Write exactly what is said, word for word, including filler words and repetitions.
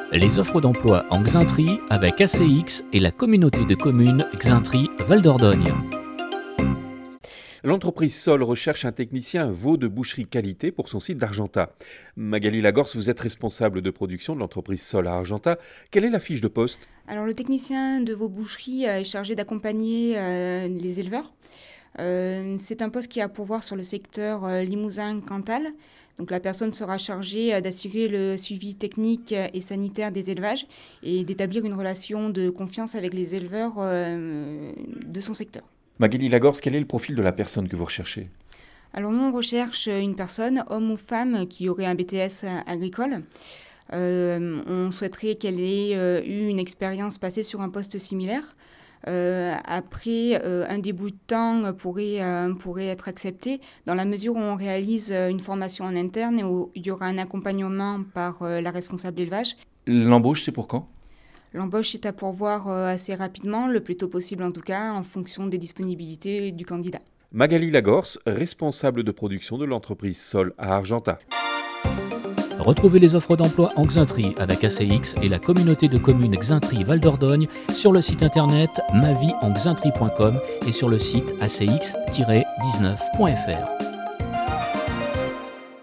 Les offres d'emploi en Xaintrie avec A C X et la communauté de communes Xaintrie Val d'Ordogne. L'entreprise Sol recherche un technicien veau de boucherie qualité pour son site d'Argentat. Magali Lagorce, vous êtes responsable de production de l'entreprise Sol à Argentat. Quelle est la fiche de poste ? Alors le technicien de veau boucherie est chargé d'accompagner euh, les éleveurs. Euh, c'est un poste qui a à pourvoir sur le secteur euh, Limousin-Cantal. Donc la personne sera chargée euh, d'assurer le suivi technique et sanitaire des élevages et d'établir une relation de confiance avec les éleveurs euh, de son secteur. Magali Lagorce, quel est le profil de la personne que vous recherchez ? Alors nous, on recherche une personne, homme ou femme, qui aurait un B T S agricole. Euh, on souhaiterait qu'elle ait euh, eu une expérience passée sur un poste similaire. Euh, après, euh, un début de temps pourrait, euh, pourrait être accepté dans la mesure où on réalise une formation en interne et où il y aura un accompagnement par euh, la responsable d'élevage. L'embauche, c'est pour quand ? L'embauche est à pourvoir euh, assez rapidement, le plus tôt possible en tout cas, en fonction des disponibilités du candidat. Magali Lagorce, responsable de production de l'entreprise Sol à Argentat. Retrouvez les offres d'emploi en Xaintrie avec A C X et la communauté de communes Xaintrie Val d'Ordogne sur le site internet ma vie en xaintrie point com et sur le site a c x tiret dix-neuf point f r.